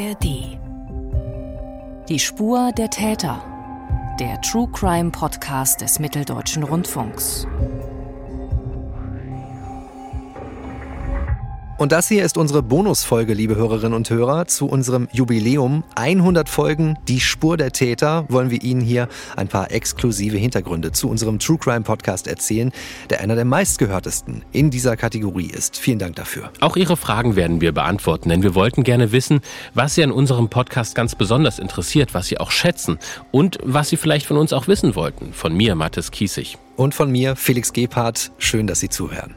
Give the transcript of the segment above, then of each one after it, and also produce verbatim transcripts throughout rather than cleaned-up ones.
R D. Die Spur der Täter. Der True Crime Podcast des Mitteldeutschen Rundfunks. Und das hier ist unsere Bonusfolge, liebe Hörerinnen und Hörer, zu unserem Jubiläum. hundert Folgen, die Spur der Täter, wollen wir Ihnen hier ein paar exklusive Hintergründe zu unserem True Crime Podcast erzählen, der einer der meistgehörtesten in dieser Kategorie ist. Vielen Dank dafür. Auch Ihre Fragen werden wir beantworten, denn wir wollten gerne wissen, was Sie an unserem Podcast ganz besonders interessiert, was Sie auch schätzen und was Sie vielleicht von uns auch wissen wollten. Von mir, Mathis Kiesig. Und von mir, Felix Gebhardt. Schön, dass Sie zuhören.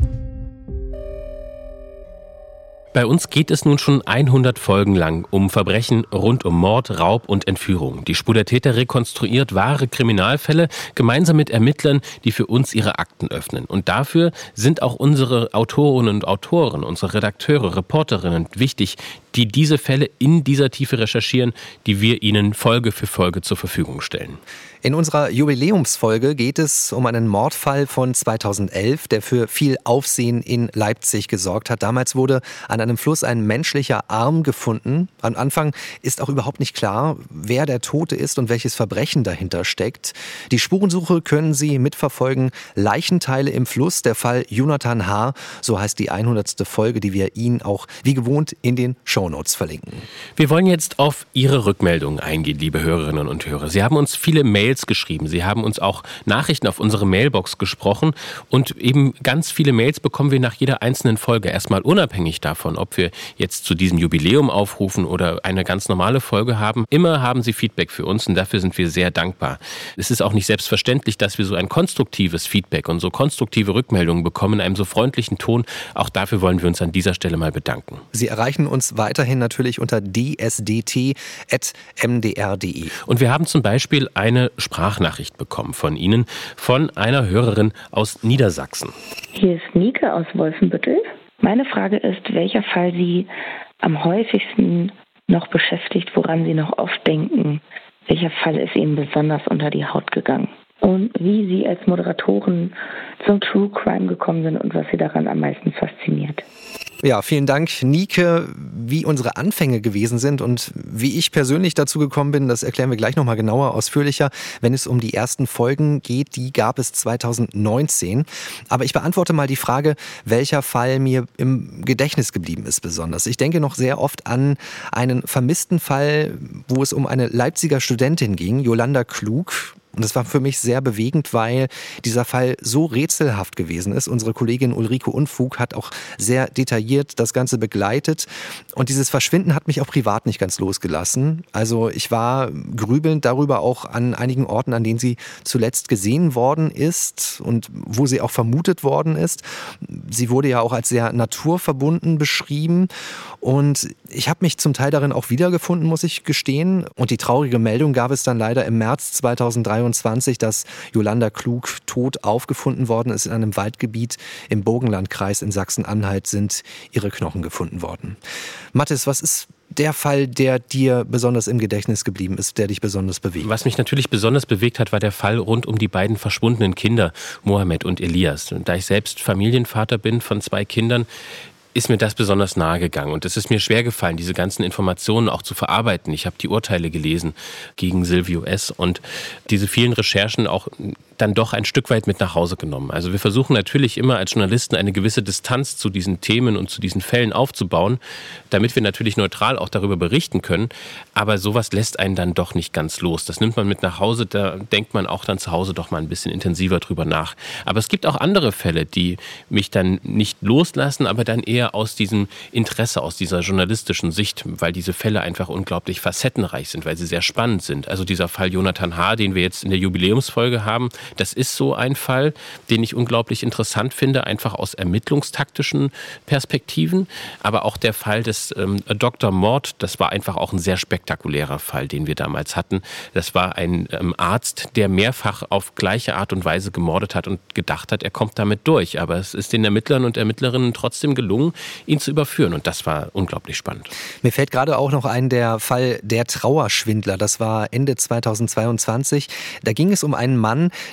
Bei uns geht es nun schon hundert Folgen lang um Verbrechen rund um Mord, Raub und Entführung. Die Spur der Täter rekonstruiert wahre Kriminalfälle gemeinsam mit Ermittlern, die für uns ihre Akten öffnen. Und dafür sind auch unsere Autorinnen und Autoren, unsere Redakteure, Reporterinnen wichtig, die diese Fälle in dieser Tiefe recherchieren, die wir Ihnen Folge für Folge zur Verfügung stellen. In unserer Jubiläumsfolge geht es um einen Mordfall von zweitausendelf, der für viel Aufsehen in Leipzig gesorgt hat. Damals wurde an einem Fluss ein menschlicher Arm gefunden. Am Anfang ist auch überhaupt nicht klar, wer der Tote ist und welches Verbrechen dahinter steckt. Die Spurensuche können Sie mitverfolgen. Leichenteile im Fluss, der Fall Jonathan H., so heißt die hundertste Folge, die wir Ihnen auch wie gewohnt in den Shownotes verlinken. Wir wollen jetzt auf Ihre Rückmeldungen eingehen, liebe Hörerinnen und Hörer. Sie haben uns viele Mails geschrieben. Sie haben uns auch Nachrichten auf unsere Mailbox gesprochen und eben ganz viele Mails bekommen wir nach jeder einzelnen Folge. Erstmal unabhängig davon, ob wir jetzt zu diesem Jubiläum aufrufen oder eine ganz normale Folge haben. Immer haben Sie Feedback für uns und dafür sind wir sehr dankbar. Es ist auch nicht selbstverständlich, dass wir so ein konstruktives Feedback und so konstruktive Rückmeldungen bekommen in einem so freundlichen Ton. Auch dafür wollen wir uns an dieser Stelle mal bedanken. Sie erreichen uns weiterhin natürlich unter d s d t at m d r punkt d e. Und wir haben zum Beispiel eine Sprachnachricht bekommen von Ihnen, von einer Hörerin aus Niedersachsen. Hier ist Nike aus Wolfenbüttel. Meine Frage ist, welcher Fall Sie am häufigsten noch beschäftigt, woran Sie noch oft denken? Welcher Fall ist Ihnen besonders unter die Haut gegangen? Und wie Sie als Moderatoren zum True Crime gekommen sind und was Sie daran am meisten fasziniert. Ja, vielen Dank, Nike. Wie unsere Anfänge gewesen sind und wie ich persönlich dazu gekommen bin, das erklären wir gleich nochmal genauer, ausführlicher, wenn es um die ersten Folgen geht. Die gab es zweitausendneunzehn. Aber ich beantworte mal die Frage, welcher Fall mir im Gedächtnis geblieben ist besonders. Ich denke noch sehr oft an einen vermissten Fall, wo es um eine Leipziger Studentin ging, Jolanda Klug. Und das war für mich sehr bewegend, weil dieser Fall so rätselhaft gewesen ist. Unsere Kollegin Ulrike Unfug hat auch sehr detailliert das Ganze begleitet. Und dieses Verschwinden hat mich auch privat nicht ganz losgelassen. Also ich war grübelnd darüber auch an einigen Orten, an denen sie zuletzt gesehen worden ist und wo sie auch vermutet worden ist. Sie wurde ja auch als sehr naturverbunden beschrieben. Und ich habe mich zum Teil darin auch wiedergefunden, muss ich gestehen. Und die traurige Meldung gab es dann leider im März zweitausenddreiundzwanzig, dass Jolanda Klug tot aufgefunden worden ist in einem Waldgebiet im Burgenlandkreis in Sachsen-Anhalt sind ihre Knochen gefunden worden. Mathis, was ist der Fall, der dir besonders im Gedächtnis geblieben ist, der dich besonders bewegt? Was mich natürlich besonders bewegt hat, war der Fall rund um die beiden verschwundenen Kinder, Mohammed und Elias. Und da ich selbst Familienvater bin von zwei Kindern, ist mir das besonders nahe gegangen. Und es ist mir schwer gefallen, diese ganzen Informationen auch zu verarbeiten. Ich habe die Urteile gelesen gegen Silvio S. und diese vielen Recherchen auch dann doch ein Stück weit mit nach Hause genommen. Also wir versuchen natürlich immer als Journalisten eine gewisse Distanz zu diesen Themen und zu diesen Fällen aufzubauen, damit wir natürlich neutral auch darüber berichten können. Aber sowas lässt einen dann doch nicht ganz los. Das nimmt man mit nach Hause, da denkt man auch dann zu Hause doch mal ein bisschen intensiver drüber nach. Aber es gibt auch andere Fälle, die mich dann nicht loslassen, aber dann eher aus diesem Interesse, aus dieser journalistischen Sicht, weil diese Fälle einfach unglaublich facettenreich sind, weil sie sehr spannend sind. Also dieser Fall Jonathan H., den wir jetzt in der Jubiläumsfolge haben, das ist so ein Fall, den ich unglaublich interessant finde, einfach aus ermittlungstaktischen Perspektiven. Aber auch der Fall des ähm, Doktor Mord, das war einfach auch ein sehr spektakulärer Fall, den wir damals hatten. Das war ein ähm, Arzt, der mehrfach auf gleiche Art und Weise gemordet hat und gedacht hat, er kommt damit durch. Aber es ist den Ermittlern und Ermittlerinnen trotzdem gelungen, ihn zu überführen. Und das war unglaublich spannend. Mir fällt gerade auch noch ein, der Fall der Trauerschwindler. Das war Ende zweitausendzweiundzwanzig. Da ging es um einen Mann,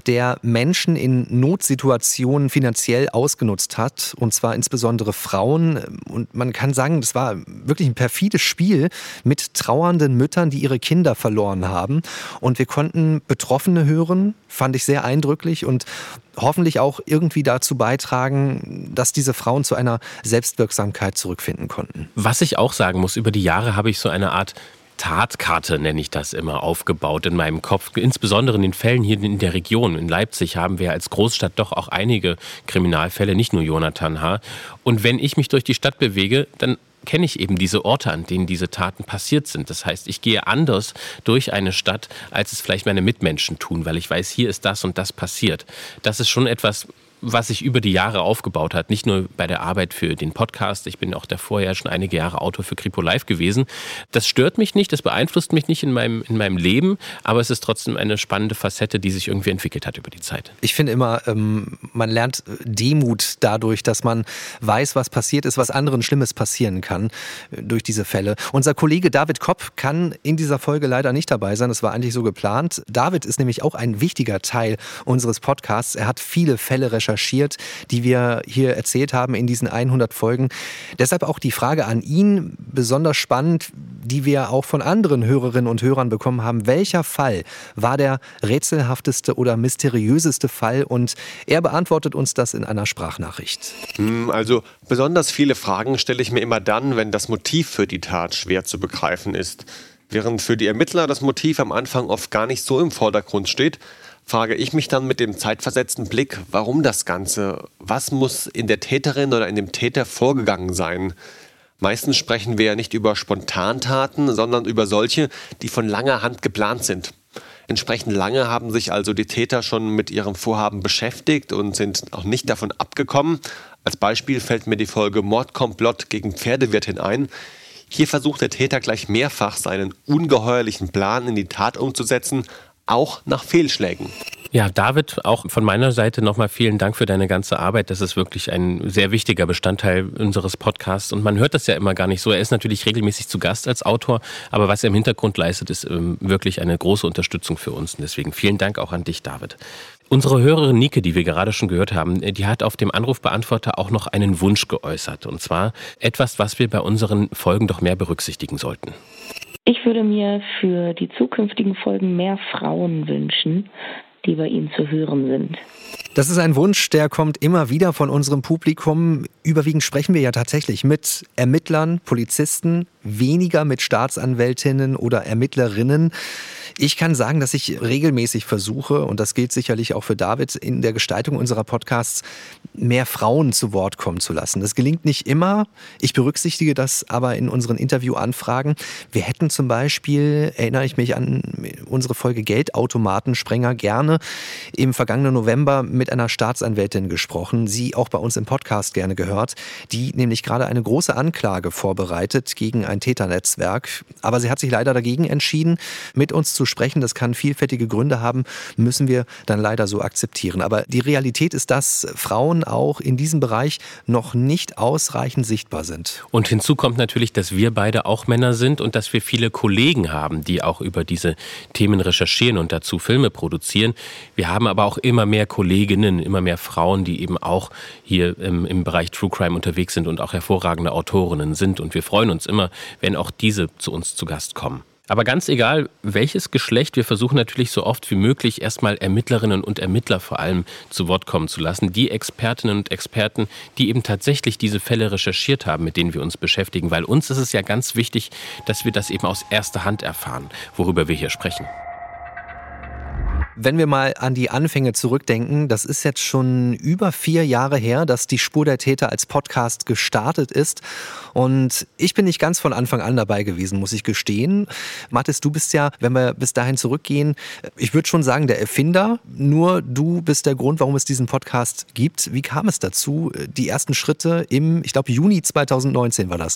der Menschen in Notsituationen finanziell ausgenutzt hat, und zwar insbesondere Frauen. Und man kann sagen, das war wirklich ein perfides Spiel mit trauernden Müttern, die ihre Kinder verloren haben. Und wir konnten Betroffene hören, fand ich sehr eindrücklich, und hoffentlich auch irgendwie dazu beitragen, dass diese Frauen zu einer Selbstwirksamkeit zurückfinden konnten. Was ich auch sagen muss, über die Jahre habe ich so eine Art Tatkarte, nenne ich das immer, aufgebaut in meinem Kopf. Insbesondere in den Fällen hier in der Region. In Leipzig haben wir als Großstadt doch auch einige Kriminalfälle, nicht nur Jonathan H. Und wenn ich mich durch die Stadt bewege, dann kenne ich eben diese Orte, an denen diese Taten passiert sind. Das heißt, ich gehe anders durch eine Stadt, als es vielleicht meine Mitmenschen tun, weil ich weiß, hier ist das und das passiert. Das ist schon etwas, was sich über die Jahre aufgebaut hat. Nicht nur bei der Arbeit für den Podcast. Ich bin auch davor ja schon einige Jahre Autor für Kripo Live gewesen. Das stört mich nicht, das beeinflusst mich nicht in meinem, in meinem Leben, aber es ist trotzdem eine spannende Facette, die sich irgendwie entwickelt hat über die Zeit. Ich finde immer, ähm, man lernt Demut dadurch, dass man weiß, was passiert ist, was anderen Schlimmes passieren kann äh, durch diese Fälle. Unser Kollege David Kopp kann in dieser Folge leider nicht dabei sein. Das war eigentlich so geplant. David ist nämlich auch ein wichtiger Teil unseres Podcasts. Er hat viele Fälle recherchiert, die wir hier erzählt haben in diesen hundert Folgen. Deshalb auch die Frage an ihn, besonders spannend, die wir auch von anderen Hörerinnen und Hörern bekommen haben. Welcher Fall war der rätselhafteste oder mysteriöseste Fall? Und er beantwortet uns das in einer Sprachnachricht. Also besonders viele Fragen stelle ich mir immer dann, wenn das Motiv für die Tat schwer zu begreifen ist. Während für die Ermittler das Motiv am Anfang oft gar nicht so im Vordergrund steht, frage ich mich dann mit dem zeitversetzten Blick, warum das Ganze? Was muss in der Täterin oder in dem Täter vorgegangen sein? Meistens sprechen wir ja nicht über Spontantaten, sondern über solche, die von langer Hand geplant sind. Entsprechend lange haben sich also die Täter schon mit ihrem Vorhaben beschäftigt und sind auch nicht davon abgekommen. Als Beispiel fällt mir die Folge Mordkomplott gegen Pferdewirtin ein. Hier versucht der Täter gleich mehrfach seinen ungeheuerlichen Plan in die Tat umzusetzen, auch nach Fehlschlägen. Ja, David, auch von meiner Seite nochmal vielen Dank für deine ganze Arbeit. Das ist wirklich ein sehr wichtiger Bestandteil unseres Podcasts. Und man hört das ja immer gar nicht so. Er ist natürlich regelmäßig zu Gast als Autor, aber was er im Hintergrund leistet, ist ähm, wirklich eine große Unterstützung für uns. Und deswegen vielen Dank auch an dich, David. Unsere Hörerin Nike, die wir gerade schon gehört haben, die hat auf dem Anrufbeantworter auch noch einen Wunsch geäußert. Und zwar etwas, was wir bei unseren Folgen doch mehr berücksichtigen sollten. Ich würde mir für die zukünftigen Folgen mehr Frauen wünschen, die bei Ihnen zu hören sind. Das ist ein Wunsch, der kommt immer wieder von unserem Publikum. Überwiegend sprechen wir ja tatsächlich mit Ermittlern, Polizisten, weniger mit Staatsanwältinnen oder Ermittlerinnen. Ich kann sagen, dass ich regelmäßig versuche, und das gilt sicherlich auch für David, in der Gestaltung unserer Podcasts mehr Frauen zu Wort kommen zu lassen. Das gelingt nicht immer. Ich berücksichtige das aber in unseren Interviewanfragen. Wir hätten zum Beispiel, erinnere ich mich an unsere Folge Geldautomatensprenger, gerne im vergangenen November mit einer Staatsanwältin gesprochen, sie auch bei uns im Podcast gerne gehört, die nämlich gerade eine große Anklage vorbereitet gegen ein Täternetzwerk. Aber sie hat sich leider dagegen entschieden, mit uns zu sprechen. Das kann vielfältige Gründe haben, müssen wir dann leider so akzeptieren. Aber die Realität ist, dass Frauen auch in diesem Bereich noch nicht ausreichend sichtbar sind. Und hinzu kommt natürlich, dass wir beide auch Männer sind und dass wir viele Kollegen haben, die auch über diese Themen recherchieren und dazu Filme produzieren. Wir haben aber auch immer mehr Kolleginnen, immer mehr Frauen, die eben auch hier im, im Bereich True Crime unterwegs sind und auch hervorragende Autorinnen sind. Und wir freuen uns immer, wenn auch diese zu uns zu Gast kommen. Aber ganz egal, welches Geschlecht, wir versuchen natürlich so oft wie möglich erstmal Ermittlerinnen und Ermittler vor allem zu Wort kommen zu lassen. Die Expertinnen und Experten, die eben tatsächlich diese Fälle recherchiert haben, mit denen wir uns beschäftigen. Weil uns ist es ja ganz wichtig, dass wir das eben aus erster Hand erfahren, worüber wir hier sprechen. Wenn wir mal an die Anfänge zurückdenken, das ist jetzt schon über vier Jahre her, dass die Spur der Täter als Podcast gestartet ist. Und ich bin nicht ganz von Anfang an dabei gewesen, muss ich gestehen. Mathis, du bist ja, wenn wir bis dahin zurückgehen, ich würde schon sagen, der Erfinder. Nur du bist der Grund, warum es diesen Podcast gibt. Wie kam es dazu? Die ersten Schritte im, ich glaube, Juni zweitausendneunzehn war das, ne?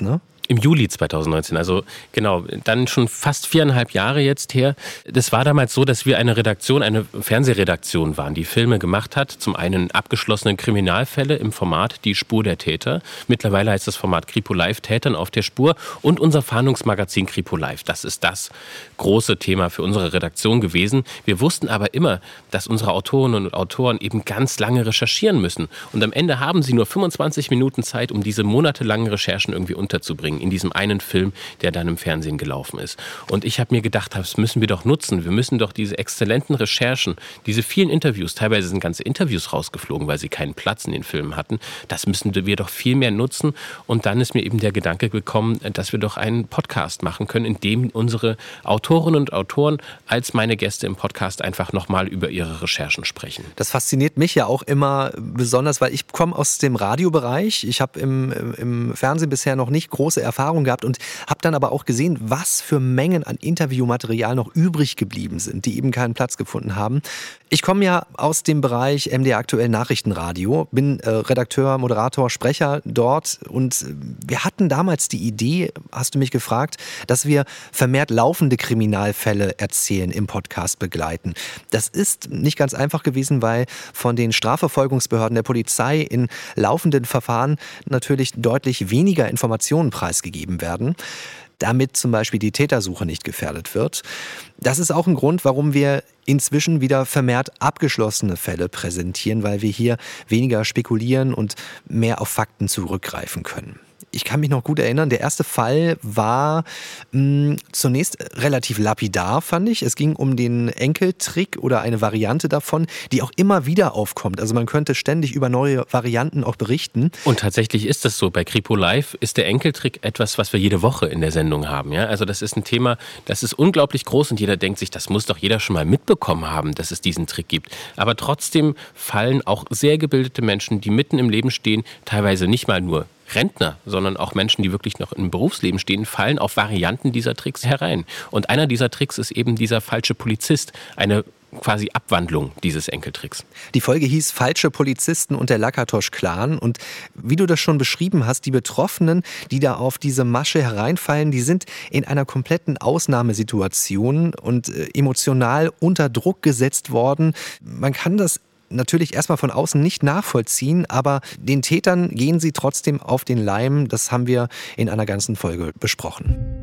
Im Juli zweitausendneunzehn, also genau, dann schon fast viereinhalb Jahre jetzt her. Das war damals so, dass wir eine Redaktion, eine Fernsehredaktion waren, die Filme gemacht hat. Zum einen abgeschlossene Kriminalfälle im Format Die Spur der Täter. Mittlerweile heißt das Format Kripo Live, Tätern auf der Spur. Und unser Fahndungsmagazin Kripo Live. Das ist das große Thema für unsere Redaktion gewesen. Wir wussten aber immer, dass unsere Autorinnen und Autoren eben ganz lange recherchieren müssen. Und am Ende haben sie nur fünfundzwanzig Minuten Zeit, um diese monatelangen Recherchen irgendwie unterzubringen. In diesem einen Film, der dann im Fernsehen gelaufen ist. Und ich habe mir gedacht, das müssen wir doch nutzen. Wir müssen doch diese exzellenten Recherchen, diese vielen Interviews, teilweise sind ganze Interviews rausgeflogen, weil sie keinen Platz in den Filmen hatten. Das müssen wir doch viel mehr nutzen. Und dann ist mir eben der Gedanke gekommen, dass wir doch einen Podcast machen können, in dem unsere Autorinnen und Autoren als meine Gäste im Podcast einfach nochmal über ihre Recherchen sprechen. Das fasziniert mich ja auch immer besonders, weil ich komme aus dem Radiobereich. Ich habe im, im Fernsehen bisher noch nicht große Erfahrung gehabt und habe dann aber auch gesehen, was für Mengen an Interviewmaterial noch übrig geblieben sind, die eben keinen Platz gefunden haben. Ich komme ja aus dem Bereich M D R Aktuell Nachrichtenradio, bin äh, Redakteur, Moderator, Sprecher dort und äh, wir hatten damals die Idee, hast du mich gefragt, dass wir vermehrt laufende Kriminalfälle erzählen, im Podcast begleiten. Das ist nicht ganz einfach gewesen, weil von den Strafverfolgungsbehörden der Polizei in laufenden Verfahren natürlich deutlich weniger Informationen preisgegeben werden, damit zum Beispiel die Tätersuche nicht gefährdet wird. Das ist auch ein Grund, warum wir inzwischen wieder vermehrt abgeschlossene Fälle präsentieren, weil wir hier weniger spekulieren und mehr auf Fakten zurückgreifen können. Ich kann mich noch gut erinnern, der erste Fall war mh, zunächst relativ lapidar, fand ich. Es ging um den Enkeltrick oder eine Variante davon, die auch immer wieder aufkommt. Also man könnte ständig über neue Varianten auch berichten. Und tatsächlich ist das so. Bei Kripo Live ist der Enkeltrick etwas, was wir jede Woche in der Sendung haben. Ja? Also das ist ein Thema, das ist unglaublich groß und jeder denkt sich, das muss doch jeder schon mal mitbekommen haben, dass es diesen Trick gibt. Aber trotzdem fallen auch sehr gebildete Menschen, die mitten im Leben stehen, teilweise nicht mal nur Rentner, sondern auch Menschen, die wirklich noch im Berufsleben stehen, fallen auf Varianten dieser Tricks herein. Und einer dieser Tricks ist eben dieser falsche Polizist, eine quasi Abwandlung dieses Enkeltricks. Die Folge hieß Falsche Polizisten und der Lakatosch-Clan. Und wie du das schon beschrieben hast, die Betroffenen, die da auf diese Masche hereinfallen, die sind in einer kompletten Ausnahmesituation und äh, emotional unter Druck gesetzt worden. Man kann das natürlich erstmal von außen nicht nachvollziehen, aber den Tätern gehen sie trotzdem auf den Leim. Das haben wir in einer ganzen Folge besprochen.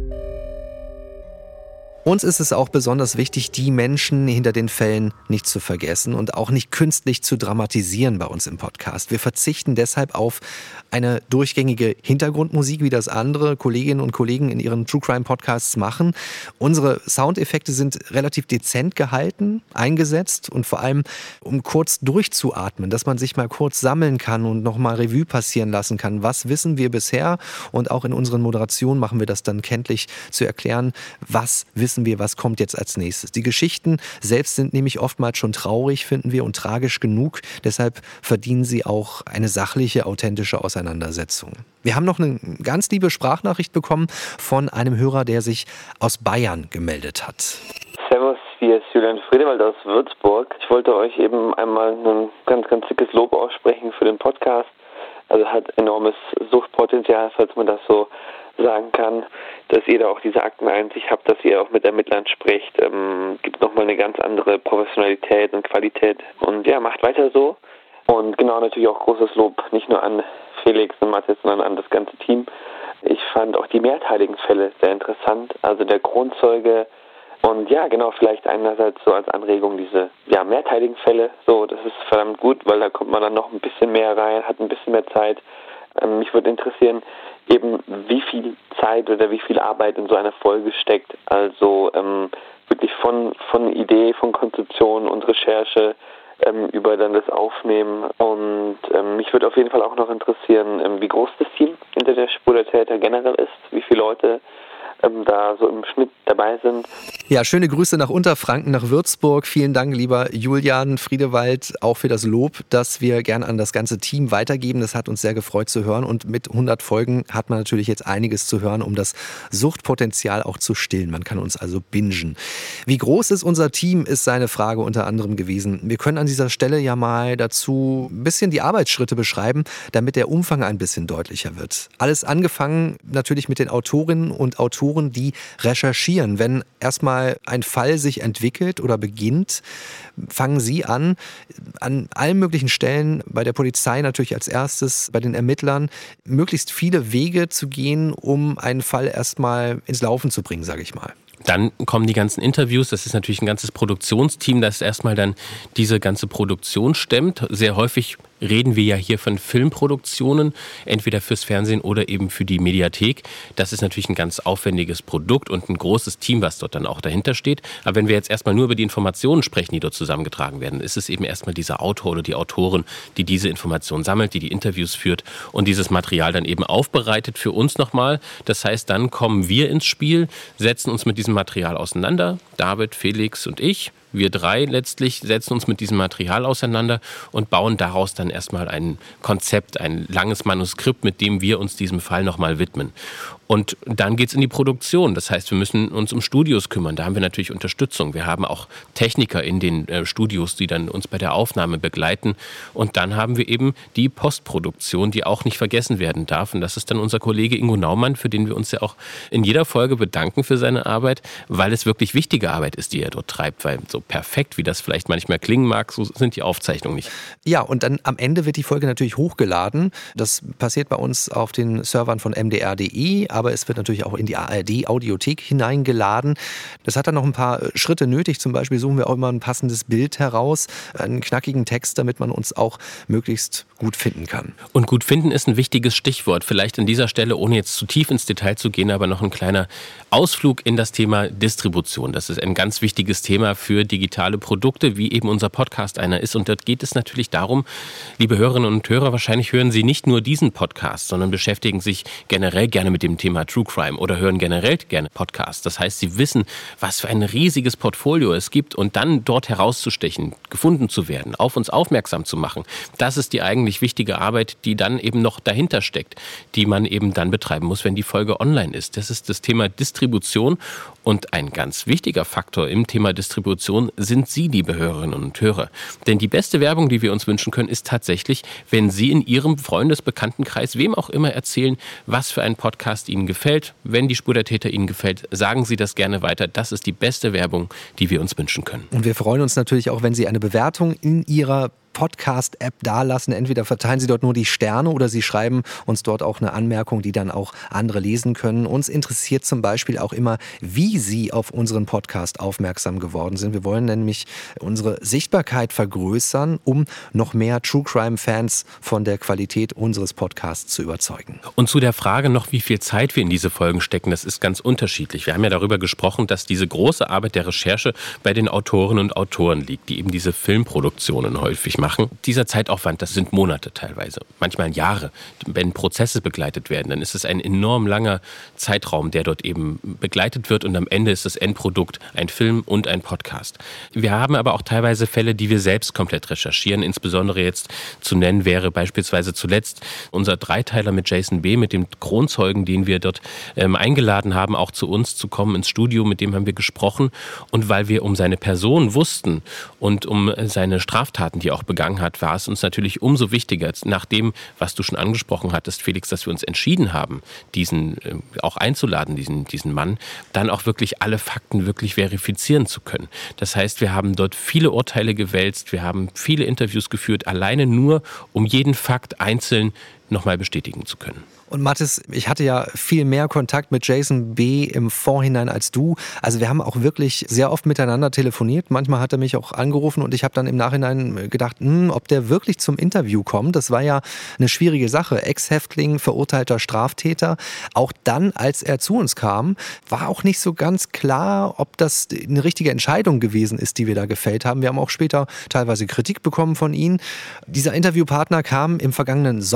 Uns ist es auch besonders wichtig, die Menschen hinter den Fällen nicht zu vergessen und auch nicht künstlich zu dramatisieren bei uns im Podcast. Wir verzichten deshalb auf eine durchgängige Hintergrundmusik, wie das andere Kolleginnen und Kollegen in ihren True Crime Podcasts machen. Unsere Soundeffekte sind relativ dezent gehalten, eingesetzt und vor allem, um kurz durchzuatmen, dass man sich mal kurz sammeln kann und nochmal Revue passieren lassen kann. Was wissen wir bisher? Und auch in unseren Moderationen machen wir das dann kenntlich zu erklären, was wissen wir, was kommt jetzt als nächstes. Die Geschichten selbst sind nämlich oftmals schon traurig, finden wir, und tragisch genug. Deshalb verdienen sie auch eine sachliche, authentische Auseinandersetzung. Wir haben noch eine ganz liebe Sprachnachricht bekommen von einem Hörer, der sich aus Bayern gemeldet hat. Servus, hier ist Julian Friedewald aus Würzburg. Ich wollte euch eben einmal ein ganz, ganz dickes Lob aussprechen für den Podcast. Also hat enormes Suchtpotenzial, falls man das so sagen kann, dass ihr da auch diese Akteneinsicht habt, dass ihr auch mit Ermittlern spricht. Ähm, gibt nochmal eine ganz andere Professionalität und Qualität. Und ja, macht weiter so. Und genau, natürlich auch großes Lob, nicht nur an Felix und Matthias, sondern an das ganze Team. Ich fand auch die mehrteiligen Fälle sehr interessant. Also der Kronzeuge und ja, genau, vielleicht einerseits so als Anregung diese ja, mehrteiligen Fälle. So, das ist verdammt gut, weil da kommt man dann noch ein bisschen mehr rein, hat ein bisschen mehr Zeit. Ähm, mich würde interessieren, eben wie viel Zeit oder wie viel Arbeit in so einer Folge steckt. Also ähm, wirklich von, von Idee, von Konzeption und Recherche ähm, über dann das Aufnehmen. Und ähm, mich würde auf jeden Fall auch noch interessieren, ähm, wie groß das Team hinter der Spur der Täter generell ist, wie viele Leute ähm, da so im Schnitt dabei sind. Ja, schöne Grüße nach Unterfranken, nach Würzburg. Vielen Dank, lieber Julian Friedewald, auch für das Lob, das wir gern an das ganze Team weitergeben. Das hat uns sehr gefreut zu hören. Und mit hundert Folgen hat man natürlich jetzt einiges zu hören, um das Suchtpotenzial auch zu stillen. Man kann uns also bingen. Wie groß ist unser Team, ist seine Frage unter anderem gewesen. Wir können an dieser Stelle ja mal dazu ein bisschen die Arbeitsschritte beschreiben, damit der Umfang ein bisschen deutlicher wird. Alles angefangen natürlich mit den Autorinnen und Autoren, die recherchieren. Wenn erstmal ein Fall sich entwickelt oder beginnt, fangen Sie an, an allen möglichen Stellen, bei der Polizei natürlich als erstes, bei den Ermittlern, möglichst viele Wege zu gehen, um einen Fall erstmal ins Laufen zu bringen, sage ich mal. Dann kommen die ganzen Interviews, das ist natürlich ein ganzes Produktionsteam, das erstmal dann diese ganze Produktion stemmt. Sehr häufig reden wir ja hier von Filmproduktionen, entweder fürs Fernsehen oder eben für die Mediathek. Das ist natürlich ein ganz aufwendiges Produkt und ein großes Team, was dort dann auch dahinter steht. Aber wenn wir jetzt erstmal nur über die Informationen sprechen, die dort zusammengetragen werden, ist es eben erstmal dieser Autor oder die Autorin, die diese Informationen sammelt, die die Interviews führt und dieses Material dann eben aufbereitet für uns nochmal. Das heißt, dann kommen wir ins Spiel, setzen uns mit diesem Material auseinander, David, Felix und ich. Wir drei letztlich setzen uns mit diesem Material auseinander und bauen daraus dann erstmal ein Konzept, ein langes Manuskript, mit dem wir uns diesem Fall nochmal widmen. Und dann geht's in die Produktion. Das heißt, wir müssen uns um Studios kümmern. Da haben wir natürlich Unterstützung. Wir haben auch Techniker in den äh, Studios, die dann uns bei der Aufnahme begleiten. Und dann haben wir eben die Postproduktion, die auch nicht vergessen werden darf. Und das ist dann unser Kollege Ingo Naumann, für den wir uns ja auch in jeder Folge bedanken für seine Arbeit, weil es wirklich wichtige Arbeit ist, die er dort treibt. Weil so perfekt, wie das vielleicht manchmal klingen mag, so sind die Aufzeichnungen nicht. Ja, und dann am Ende wird die Folge natürlich hochgeladen. Das passiert bei uns auf den Servern von m d r punkt d e, aber es wird natürlich auch in die A R D-Audiothek hineingeladen. Das hat dann noch ein paar Schritte nötig. Zum Beispiel suchen wir auch immer ein passendes Bild heraus, einen knackigen Text, damit man uns auch möglichst gut finden kann. Und gut finden ist ein wichtiges Stichwort. Vielleicht an dieser Stelle, ohne jetzt zu tief ins Detail zu gehen, aber noch ein kleiner Ausflug in das Thema Distribution. Das ist ein ganz wichtiges Thema für digitale Produkte, wie eben unser Podcast einer ist. Und dort geht es natürlich darum, liebe Hörerinnen und Hörer, wahrscheinlich hören Sie nicht nur diesen Podcast, sondern beschäftigen sich generell gerne mit dem Thema True Crime oder hören generell gerne Podcasts. Das heißt, Sie wissen, was für ein riesiges Portfolio es gibt und dann dort herauszustechen, gefunden zu werden, auf uns aufmerksam zu machen. Das ist die eigentlich wichtige Arbeit, die dann eben noch dahinter steckt, die man eben dann betreiben muss, wenn die Folge online ist. Das ist das Thema Distribution und ein ganz wichtiger Faktor im Thema Distribution sind Sie, liebe Hörerinnen und Hörer. Denn die beste Werbung, die wir uns wünschen können, ist tatsächlich, wenn Sie in Ihrem Freundesbekanntenkreis, wem auch immer erzählen, was für ein Podcast Ihnen gefällt. Wenn die Spur der Täter Ihnen gefällt, sagen Sie das gerne weiter. Das ist die beste Werbung, die wir uns wünschen können. Und wir freuen uns natürlich auch, wenn Sie eine Bewertung in Ihrer Podcast-App dalassen. Entweder verteilen Sie dort nur die Sterne oder Sie schreiben uns dort auch eine Anmerkung, die dann auch andere lesen können. Uns interessiert zum Beispiel auch immer, wie Sie auf unseren Podcast aufmerksam geworden sind. Wir wollen nämlich unsere Sichtbarkeit vergrößern, um noch mehr True Crime-Fans von der Qualität unseres Podcasts zu überzeugen. Und zu der Frage noch, wie viel Zeit wir in diese Folgen stecken, das ist ganz unterschiedlich. Wir haben ja darüber gesprochen, dass diese große Arbeit der Recherche bei den Autorinnen und Autoren liegt, die eben diese Filmproduktionen häufig machen. Dieser Zeitaufwand, das sind Monate teilweise, manchmal Jahre. Wenn Prozesse begleitet werden, dann ist es ein enorm langer Zeitraum, der dort eben begleitet wird und am Ende ist das Endprodukt ein Film und ein Podcast. Wir haben aber auch teilweise Fälle, die wir selbst komplett recherchieren. Insbesondere jetzt zu nennen wäre beispielsweise zuletzt unser Dreiteiler mit Jason B., mit dem Kronzeugen, den wir dort ähm, eingeladen haben, auch zu uns zu kommen ins Studio, mit dem haben wir gesprochen. Und weil wir um seine Person wussten und um seine Straftaten, die er auch begangen hat, war es uns natürlich umso wichtiger, nach dem, was du schon angesprochen hattest, Felix, dass wir uns entschieden haben, diesen äh, auch einzuladen, diesen, diesen Mann, dann auch wirklich alle Fakten wirklich verifizieren zu können. Das heißt, wir haben dort viele Urteile gewälzt, wir haben viele Interviews geführt, alleine nur, um jeden Fakt einzeln nochmal bestätigen zu können. Und Mathis, ich hatte ja viel mehr Kontakt mit Jason B. im Vorhinein als du. Also wir haben auch wirklich sehr oft miteinander telefoniert. Manchmal hat er mich auch angerufen und ich habe dann im Nachhinein gedacht, hm, ob der wirklich zum Interview kommt. Das war ja eine schwierige Sache. Ex-Häftling, verurteilter Straftäter. Auch dann, als er zu uns kam, war auch nicht so ganz klar, ob das eine richtige Entscheidung gewesen ist, die wir da gefällt haben. Wir haben auch später teilweise Kritik bekommen von ihm. Dieser Interviewpartner kam im vergangenen Sommer zu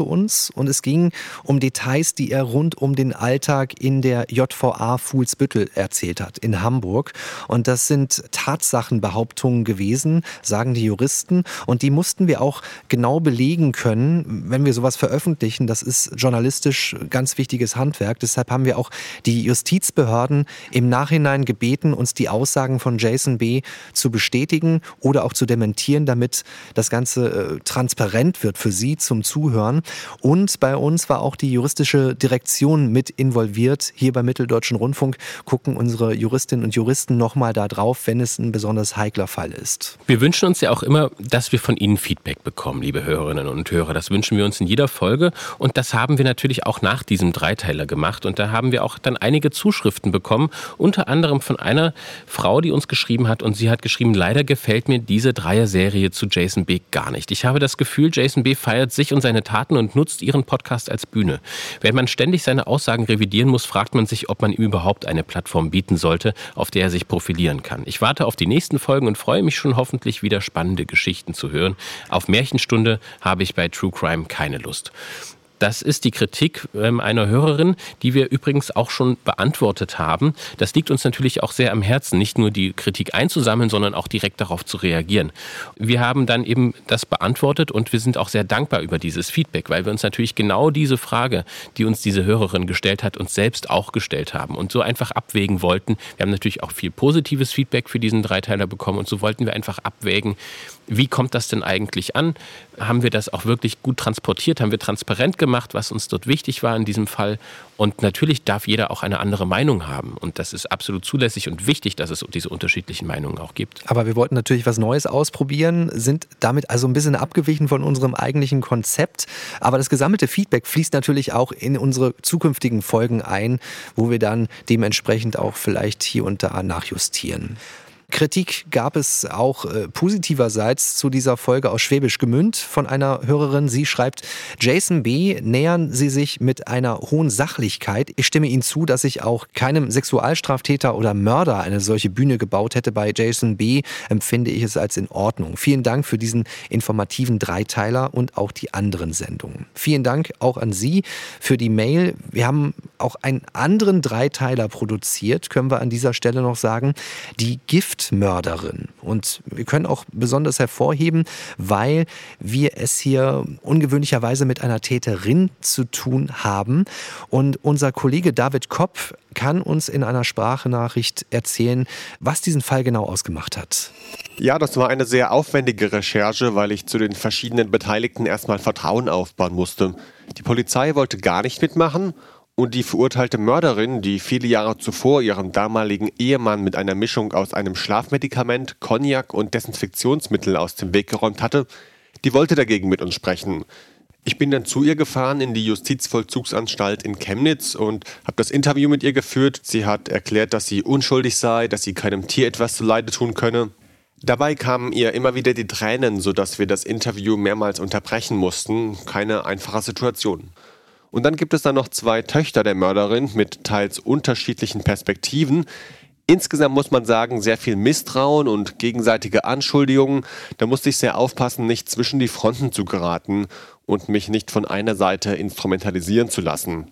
zu uns und es ging um Details, die er rund um den Alltag in der J V A Fuhlsbüttel erzählt hat, in Hamburg. Und das sind Tatsachenbehauptungen gewesen, sagen die Juristen. Und die mussten wir auch genau belegen können, wenn wir sowas veröffentlichen. Das ist journalistisch ganz wichtiges Handwerk. Deshalb haben wir auch die Justizbehörden im Nachhinein gebeten, uns die Aussagen von Jason B. zu bestätigen oder auch zu dementieren, damit das Ganze äh, transparent wird für Sie zum Zuhören. Und bei uns war auch die juristische Direktion mit involviert. Hier beim Mitteldeutschen Rundfunk gucken unsere Juristinnen und Juristen nochmal da drauf, wenn es ein besonders heikler Fall ist. Wir wünschen uns ja auch immer, dass wir von Ihnen Feedback bekommen, liebe Hörerinnen und Hörer. Das wünschen wir uns in jeder Folge. Und das haben wir natürlich auch nach diesem Dreiteiler gemacht. Und da haben wir auch dann einige Zuschriften bekommen, unter anderem von einer Frau, die uns geschrieben hat. Und sie hat geschrieben, leider gefällt mir diese Dreier-Serie zu Jason B. gar nicht. Ich habe das Gefühl, Jason B. feiert sich und seine Taten und nutzt ihren Podcast als Bühne. Wenn man ständig seine Aussagen revidieren muss, fragt man sich, ob man ihm überhaupt eine Plattform bieten sollte, auf der er sich profilieren kann. Ich warte auf die nächsten Folgen und freue mich schon, hoffentlich wieder spannende Geschichten zu hören. Auf Märchenstunde habe ich bei True Crime keine Lust. Das ist die Kritik ähm, einer Hörerin, die wir übrigens auch schon beantwortet haben. Das liegt uns natürlich auch sehr am Herzen, nicht nur die Kritik einzusammeln, sondern auch direkt darauf zu reagieren. Wir haben dann eben das beantwortet und wir sind auch sehr dankbar über dieses Feedback, weil wir uns natürlich genau diese Frage, die uns diese Hörerin gestellt hat, uns selbst auch gestellt haben und so einfach abwägen wollten. Wir haben natürlich auch viel positives Feedback für diesen Dreiteiler bekommen und so wollten wir einfach abwägen, wie kommt das denn eigentlich an? Haben wir das auch wirklich gut transportiert? Haben wir transparent gemacht, was uns dort wichtig war in diesem Fall? Und natürlich darf jeder auch eine andere Meinung haben. Und das ist absolut zulässig und wichtig, dass es diese unterschiedlichen Meinungen auch gibt. Aber wir wollten natürlich was Neues ausprobieren, sind damit also ein bisschen abgewichen von unserem eigentlichen Konzept. Aber das gesammelte Feedback fließt natürlich auch in unsere zukünftigen Folgen ein, wo wir dann dementsprechend auch vielleicht hier und da nachjustieren. Kritik gab es auch äh, positiverseits zu dieser Folge aus Schwäbisch Gmünd von einer Hörerin. Sie schreibt, Jason B. nähern Sie sich mit einer hohen Sachlichkeit. Ich stimme Ihnen zu, dass ich auch keinem Sexualstraftäter oder Mörder eine solche Bühne gebaut hätte. Bei Jason B. empfinde ich es als in Ordnung. Vielen Dank für diesen informativen Dreiteiler und auch die anderen Sendungen. Vielen Dank auch an Sie für die Mail. Wir haben auch einen anderen Dreiteiler produziert, können wir an dieser Stelle noch sagen. Die Gift Mörderin. Und wir können auch besonders hervorheben, weil wir es hier ungewöhnlicherweise mit einer Täterin zu tun haben. Und unser Kollege David Kopp kann uns in einer Sprachnachricht erzählen, was diesen Fall genau ausgemacht hat. Ja, das war eine sehr aufwendige Recherche, weil ich zu den verschiedenen Beteiligten erstmal Vertrauen aufbauen musste. Die Polizei wollte gar nicht mitmachen. Und die verurteilte Mörderin, die viele Jahre zuvor ihren damaligen Ehemann mit einer Mischung aus einem Schlafmedikament, Cognac und Desinfektionsmittel aus dem Weg geräumt hatte, die wollte dagegen mit uns sprechen. Ich bin dann zu ihr gefahren in die Justizvollzugsanstalt in Chemnitz und habe das Interview mit ihr geführt. Sie hat erklärt, dass sie unschuldig sei, dass sie keinem Tier etwas zuleide tun könne. Dabei kamen ihr immer wieder die Tränen, sodass wir das Interview mehrmals unterbrechen mussten. Keine einfache Situation. Und dann gibt es dann noch zwei Töchter der Mörderin mit teils unterschiedlichen Perspektiven. Insgesamt muss man sagen, sehr viel Misstrauen und gegenseitige Anschuldigungen. Da musste ich sehr aufpassen, nicht zwischen die Fronten zu geraten und mich nicht von einer Seite instrumentalisieren zu lassen.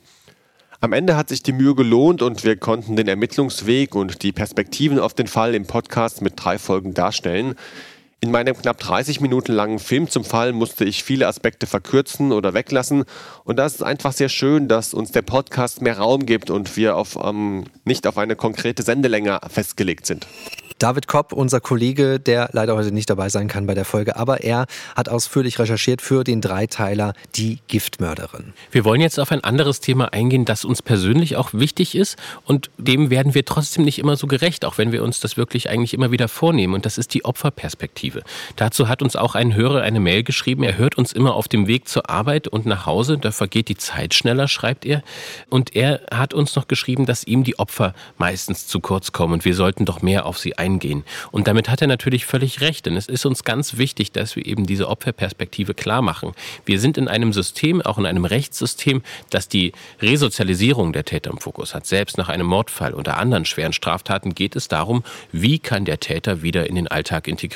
Am Ende hat sich die Mühe gelohnt und wir konnten den Ermittlungsweg und die Perspektiven auf den Fall im Podcast mit drei Folgen darstellen. In meinem knapp dreißig Minuten langen Film zum Fall musste ich viele Aspekte verkürzen oder weglassen. Und das ist einfach sehr schön, dass uns der Podcast mehr Raum gibt und wir auf, ähm, nicht auf eine konkrete Sendelänge festgelegt sind. David Kopp, unser Kollege, der leider heute nicht dabei sein kann bei der Folge, aber er hat ausführlich recherchiert für den Dreiteiler Die Giftmörderin. Wir wollen jetzt auf ein anderes Thema eingehen, das uns persönlich auch wichtig ist und dem werden wir trotzdem nicht immer so gerecht, auch wenn wir uns das wirklich eigentlich immer wieder vornehmen, und das ist die Opferperspektive. Dazu hat uns auch ein Hörer eine Mail geschrieben, er hört uns immer auf dem Weg zur Arbeit und nach Hause, da vergeht die Zeit schneller, schreibt er, und er hat uns noch geschrieben, dass ihm die Opfer meistens zu kurz kommen und wir sollten doch mehr auf sie eingehen. Und damit hat er natürlich völlig recht, denn es ist uns ganz wichtig, dass wir eben diese Opferperspektive klar machen. Wir sind in einem System, auch in einem Rechtssystem, das die Resozialisierung der Täter im Fokus hat. Selbst nach einem Mordfall oder anderen schweren Straftaten geht es darum, wie kann der Täter wieder in den Alltag integriert werden.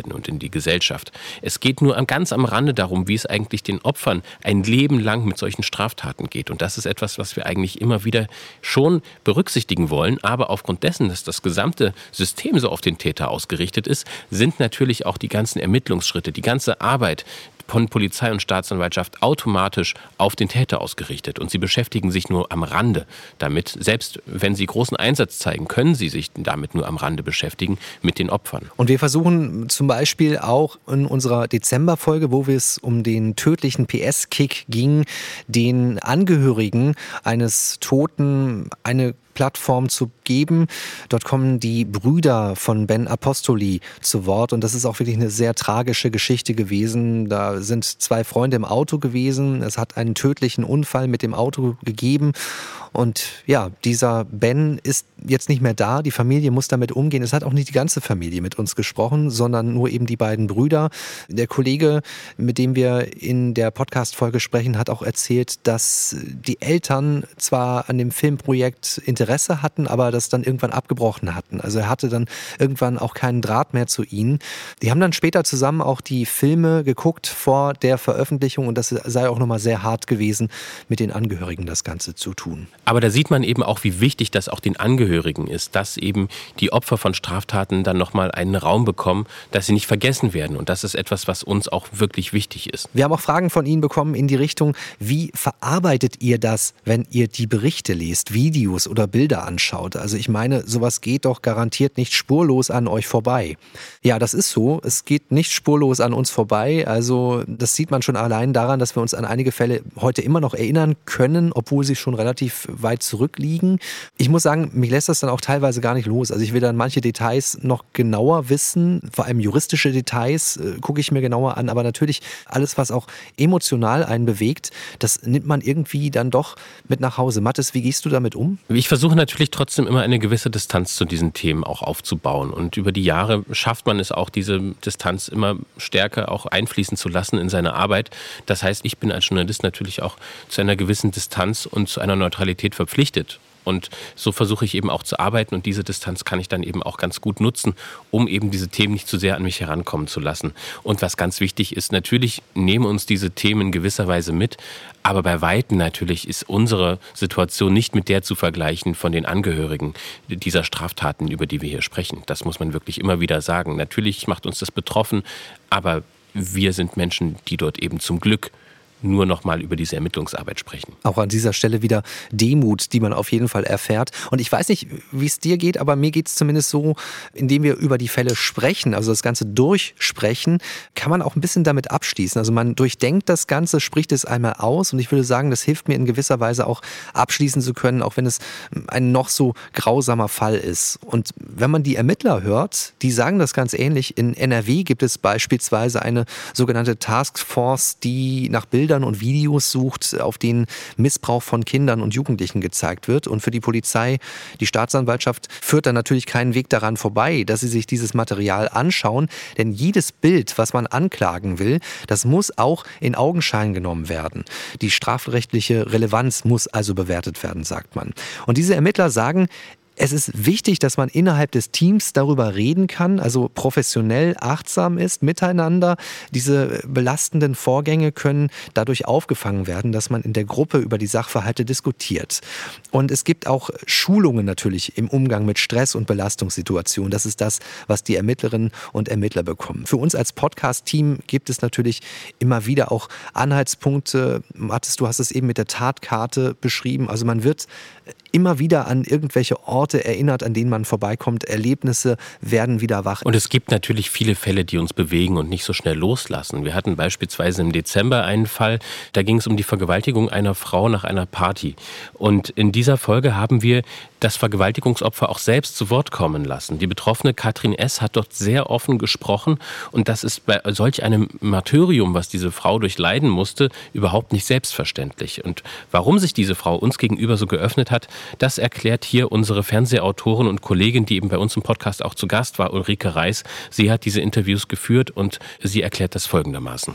werden und in die Gesellschaft. Es geht nur ganz am Rande darum, wie es eigentlich den Opfern ein Leben lang mit solchen Straftaten geht. Und das ist etwas, was wir eigentlich immer wieder schon berücksichtigen wollen. Aber aufgrund dessen, dass das gesamte System so auf den Täter ausgerichtet ist, sind natürlich auch die ganzen Ermittlungsschritte, die ganze Arbeit von Polizei und Staatsanwaltschaft automatisch auf den Täter ausgerichtet. Und sie beschäftigen sich nur am Rande damit. Selbst wenn sie großen Einsatz zeigen, können sie sich damit nur am Rande beschäftigen mit den Opfern. Und wir versuchen zum Beispiel auch in unserer Dezemberfolge, wo es um den tödlichen P S-Kick ging, den Angehörigen eines Toten eine Plattform zu geben. Dort kommen die Brüder von Ben Apostoli zu Wort und das ist auch wirklich eine sehr tragische Geschichte gewesen. Da sind zwei Freunde im Auto gewesen. Es hat einen tödlichen Unfall mit dem Auto gegeben und ja, dieser Ben ist jetzt nicht mehr da. Die Familie muss damit umgehen. Es hat auch nicht die ganze Familie mit uns gesprochen, sondern nur eben die beiden Brüder. Der Kollege, mit dem wir in der Podcast-Folge sprechen, hat auch erzählt, dass die Eltern zwar an dem Filmprojekt Interesse hatten, aber das dann irgendwann abgebrochen hatten. Also er hatte dann irgendwann auch keinen Draht mehr zu ihnen. Die haben dann später zusammen auch die Filme geguckt vor der Veröffentlichung und das sei auch nochmal sehr hart gewesen, mit den Angehörigen das Ganze zu tun. Aber da sieht man eben auch, wie wichtig das auch den Angehörigen ist, dass eben die Opfer von Straftaten dann nochmal einen Raum bekommen, dass sie nicht vergessen werden. Und das ist etwas, was uns auch wirklich wichtig ist. Wir haben auch Fragen von Ihnen bekommen in die Richtung, wie verarbeitet ihr das, wenn ihr die Berichte lest, Videos oder Bilder anschaut? Also ich meine, sowas geht doch garantiert nicht spurlos an euch vorbei. Ja, das ist so. Es geht nicht spurlos an uns vorbei. Also das sieht man schon allein daran, dass wir uns an einige Fälle heute immer noch erinnern können, obwohl sie schon relativ weit zurückliegen. Ich muss sagen, mich lässt das dann auch teilweise gar nicht los. Also ich will dann manche Details noch genauer wissen, vor allem juristische Details äh, gucke ich mir genauer an, aber natürlich alles, was auch emotional einen bewegt, das nimmt man irgendwie dann doch mit nach Hause. Mathis, wie gehst du damit um? Ich versuche natürlich trotzdem immer eine gewisse Distanz zu diesen Themen auch aufzubauen und über die Jahre schafft man es auch, diese Distanz immer stärker auch einfließen zu lassen in seine Arbeit. Das heißt, ich bin als Journalist natürlich auch zu einer gewissen Distanz und zu einer Neutralität verpflichtet. Und so versuche ich eben auch zu arbeiten und diese Distanz kann ich dann eben auch ganz gut nutzen, um eben diese Themen nicht zu sehr an mich herankommen zu lassen. Und was ganz wichtig ist, natürlich nehmen uns diese Themen in gewisser Weise mit, aber bei Weitem natürlich ist unsere Situation nicht mit der zu vergleichen von den Angehörigen dieser Straftaten, über die wir hier sprechen. Das muss man wirklich immer wieder sagen. Natürlich macht uns das betroffen, aber wir sind Menschen, die dort eben zum Glück nur noch mal über diese Ermittlungsarbeit sprechen. Auch an dieser Stelle wieder Demut, die man auf jeden Fall erfährt. Und ich weiß nicht, wie es dir geht, aber mir geht es zumindest so, indem wir über die Fälle sprechen, also das Ganze durchsprechen, kann man auch ein bisschen damit abschließen. Also man durchdenkt das Ganze, spricht es einmal aus und ich würde sagen, das hilft mir in gewisser Weise auch abschließen zu können, auch wenn es ein noch so grausamer Fall ist. Und wenn man die Ermittler hört, die sagen das ganz ähnlich. In N R W gibt es beispielsweise eine sogenannte Taskforce, die nach Bildern und Videos sucht, auf denen Missbrauch von Kindern und Jugendlichen gezeigt wird. Und für die Polizei, die Staatsanwaltschaft, führt dann natürlich keinen Weg daran vorbei, dass sie sich dieses Material anschauen. Denn jedes Bild, was man anklagen will, das muss auch in Augenschein genommen werden. Die strafrechtliche Relevanz muss also bewertet werden, sagt man. Und diese Ermittler sagen, es ist wichtig, dass man innerhalb des Teams darüber reden kann, also professionell achtsam ist miteinander. Diese belastenden Vorgänge können dadurch aufgefangen werden, dass man in der Gruppe über die Sachverhalte diskutiert. Und es gibt auch Schulungen natürlich im Umgang mit Stress- und Belastungssituationen. Das ist das, was die Ermittlerinnen und Ermittler bekommen. Für uns als Podcast-Team gibt es natürlich immer wieder auch Anhaltspunkte. Mathis, du hast es eben mit der Tatkarte beschrieben. Also man wird immer wieder an irgendwelche Orte erinnert, an denen man vorbeikommt. Erlebnisse werden wieder wach. Und es gibt natürlich viele Fälle, die uns bewegen und nicht so schnell loslassen. Wir hatten beispielsweise im Dezember einen Fall, da ging es um die Vergewaltigung einer Frau nach einer Party. Und in dieser Folge haben wir das Vergewaltigungsopfer auch selbst zu Wort kommen lassen. Die betroffene Katrin S. hat dort sehr offen gesprochen und das ist bei solch einem Martyrium, was diese Frau durchleiden musste, überhaupt nicht selbstverständlich. Und warum sich diese Frau uns gegenüber so geöffnet hat, das erklärt hier unsere Fernsehautorin und Kollegin, die eben bei uns im Podcast auch zu Gast war, Ulrike Reis. Sie hat diese Interviews geführt und sie erklärt das folgendermaßen.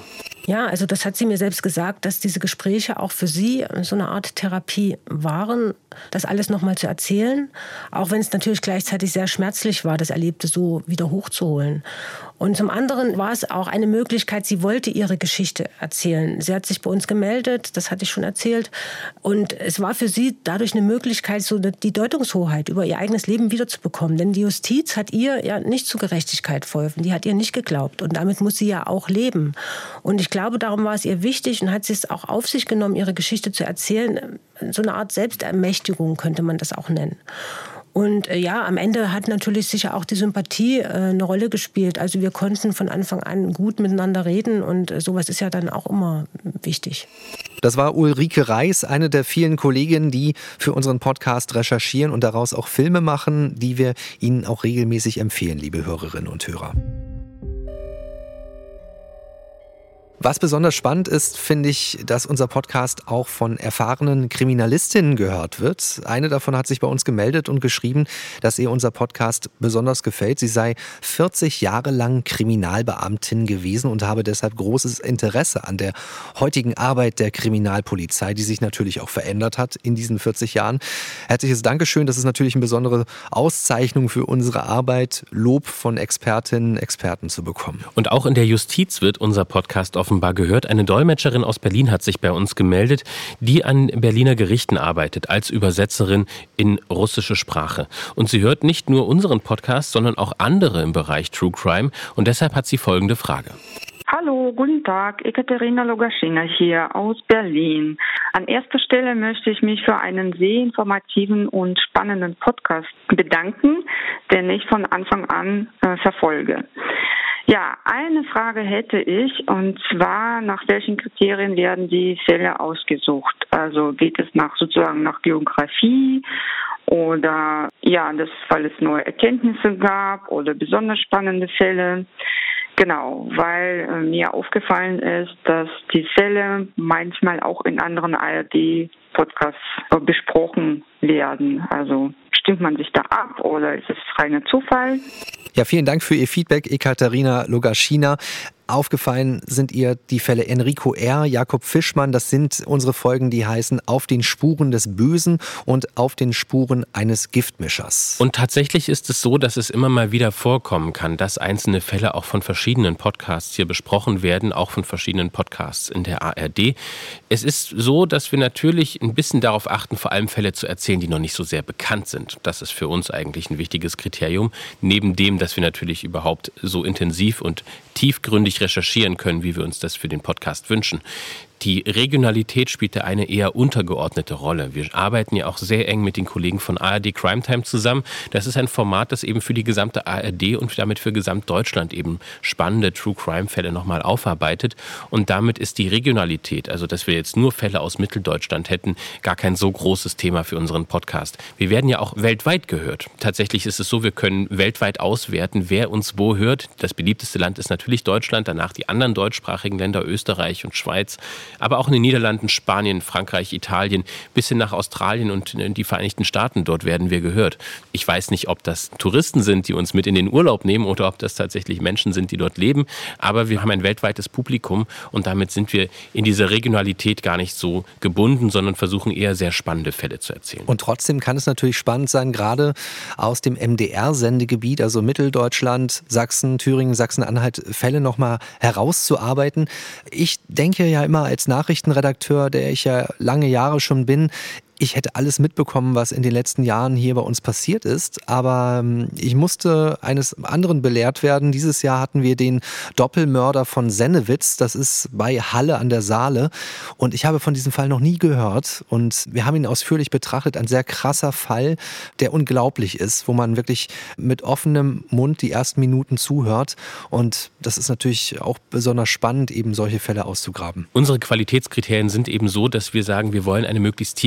Ja, also das hat sie mir selbst gesagt, dass diese Gespräche auch für sie so eine Art Therapie waren, das alles nochmal zu erzählen, auch wenn es natürlich gleichzeitig sehr schmerzlich war, das Erlebte so wieder hochzuholen. Und zum anderen war es auch eine Möglichkeit, sie wollte ihre Geschichte erzählen. Sie hat sich bei uns gemeldet, das hatte ich schon erzählt. Und es war für sie dadurch eine Möglichkeit, so die Deutungshoheit über ihr eigenes Leben wiederzubekommen. Denn die Justiz hat ihr ja nicht zu Gerechtigkeit verholfen, die hat ihr nicht geglaubt. Und damit muss sie ja auch leben. Und ich glaube, darum war es ihr wichtig und hat sie es auch auf sich genommen, ihre Geschichte zu erzählen. So eine Art Selbstermächtigung könnte man das auch nennen. Und äh, ja, am Ende hat natürlich sicher auch die Sympathie äh, eine Rolle gespielt. Also wir konnten von Anfang an gut miteinander reden und äh, sowas ist ja dann auch immer wichtig. Das war Ulrike Reis, eine der vielen Kolleginnen, die für unseren Podcast recherchieren und daraus auch Filme machen, die wir Ihnen auch regelmäßig empfehlen, liebe Hörerinnen und Hörer. Was besonders spannend ist, finde ich, dass unser Podcast auch von erfahrenen Kriminalistinnen gehört wird. Eine davon hat sich bei uns gemeldet und geschrieben, dass ihr unser Podcast besonders gefällt. Sie sei vierzig Jahre lang Kriminalbeamtin gewesen und habe deshalb großes Interesse an der heutigen Arbeit der Kriminalpolizei, die sich natürlich auch verändert hat in diesen vierzig Jahren. Herzliches Dankeschön. Das ist natürlich eine besondere Auszeichnung für unsere Arbeit, Lob von Expertinnen und Experten zu bekommen. Und auch in der Justiz wird unser Podcast auf offenbar gehört. Eine Dolmetscherin aus Berlin hat sich bei uns gemeldet, die an Berliner Gerichten arbeitet, als Übersetzerin in russische Sprache. Und sie hört nicht nur unseren Podcast, sondern auch andere im Bereich True Crime. Und deshalb hat sie folgende Frage. Hallo, guten Tag, Ekaterina Logaschina hier aus Berlin. An erster Stelle möchte ich mich für einen sehr informativen und spannenden Podcast bedanken, den ich von Anfang an äh, verfolge. Ja, eine Frage hätte ich, und zwar, nach welchen Kriterien werden die Fälle ausgesucht? Also geht es nach sozusagen nach Geografie oder ja, das, weil es neue Erkenntnisse gab oder besonders spannende Fälle? Genau, weil äh, mir aufgefallen ist, dass die Fälle manchmal auch in anderen A R D-Podcasts äh, besprochen werden. Also stimmt man sich da ab oder ist es reiner Zufall? Ja, vielen Dank für Ihr Feedback, Ekaterina Logaschina. Aufgefallen sind ihr die Fälle Enrico R., Jakob Fischmann. Das sind unsere Folgen, die heißen Auf den Spuren des Bösen und Auf den Spuren eines Giftmischers. Und tatsächlich ist es so, dass es immer mal wieder vorkommen kann, dass einzelne Fälle auch von verschiedenen Podcasts hier besprochen werden, auch von verschiedenen Podcasts in der A R D. Es ist so, dass wir natürlich ein bisschen darauf achten, vor allem Fälle zu erzählen, die noch nicht so sehr bekannt sind. Das ist für uns eigentlich ein wichtiges Kriterium. Neben dem, dass wir natürlich überhaupt so intensiv und tiefgründig recherchieren können, wie wir uns das für den Podcast wünschen. Die Regionalität spielt da eine eher untergeordnete Rolle. Wir arbeiten ja auch sehr eng mit den Kollegen von A R D Crime Time zusammen. Das ist ein Format, das eben für die gesamte A R D und damit für Gesamtdeutschland eben spannende True-Crime-Fälle nochmal aufarbeitet. Und damit ist die Regionalität, also dass wir jetzt nur Fälle aus Mitteldeutschland hätten, gar kein so großes Thema für unseren Podcast. Wir werden ja auch weltweit gehört. Tatsächlich ist es so, wir können weltweit auswerten, wer uns wo hört. Das beliebteste Land ist natürlich Deutschland, danach die anderen deutschsprachigen Länder, Österreich und Schweiz. Aber auch in den Niederlanden, Spanien, Frankreich, Italien, bis hin nach Australien und in die Vereinigten Staaten, dort werden wir gehört. Ich weiß nicht, ob das Touristen sind, die uns mit in den Urlaub nehmen oder ob das tatsächlich Menschen sind, die dort leben. Aber wir haben ein weltweites Publikum und damit sind wir in dieser Regionalität gar nicht so gebunden, sondern versuchen eher sehr spannende Fälle zu erzählen. Und trotzdem kann es natürlich spannend sein, gerade aus dem M D R-Sendegebiet, also Mitteldeutschland, Sachsen, Thüringen, Sachsen-Anhalt, Fälle nochmal herauszuarbeiten. Ich denke ja immer als Nachrichtenredakteur, der ich ja lange Jahre schon bin, ich hätte alles mitbekommen, was in den letzten Jahren hier bei uns passiert ist, aber ich musste eines anderen belehrt werden. Dieses Jahr hatten wir den Doppelmörder von Sennewitz, das ist bei Halle an der Saale und ich habe von diesem Fall noch nie gehört und wir haben ihn ausführlich betrachtet, ein sehr krasser Fall, der unglaublich ist, wo man wirklich mit offenem Mund die ersten Minuten zuhört und das ist natürlich auch besonders spannend, eben solche Fälle auszugraben. Unsere Qualitätskriterien sind eben so, dass wir sagen, wir wollen eine möglichst tiefgründige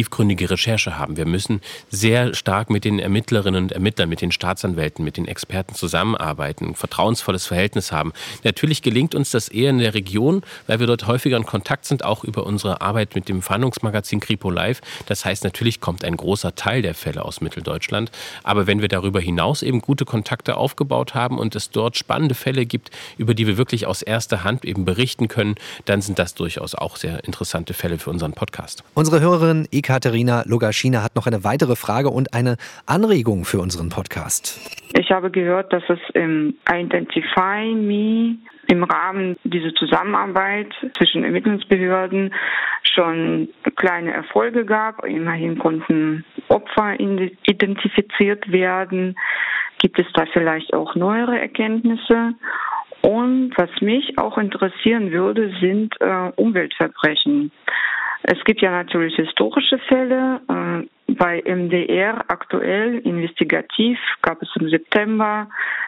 die Recherche haben. Wir müssen sehr stark mit den Ermittlerinnen und Ermittlern, mit den Staatsanwälten, mit den Experten zusammenarbeiten, ein vertrauensvolles Verhältnis haben. Natürlich gelingt uns das eher in der Region, weil wir dort häufiger in Kontakt sind, auch über unsere Arbeit mit dem Fahndungsmagazin Kripo Live. Das heißt, natürlich kommt ein großer Teil der Fälle aus Mitteldeutschland. Aber wenn wir darüber hinaus eben gute Kontakte aufgebaut haben und es dort spannende Fälle gibt, über die wir wirklich aus erster Hand eben berichten können, dann sind das durchaus auch sehr interessante Fälle für unseren Podcast. Unsere Hörerin Ekaterina Logaschina hat noch eine weitere Frage und eine Anregung für unseren Podcast. Ich habe gehört, dass es im Identify Me im Rahmen dieser Zusammenarbeit zwischen Ermittlungsbehörden schon kleine Erfolge gab. Immerhin konnten Opfer identifiziert werden. Gibt es da vielleicht auch neuere Erkenntnisse? Und was mich auch interessieren würde, sind äh, Umweltverbrechen. Es gibt ja natürlich historische Fälle. Äh, bei M D R aktuell investigativ gab es im September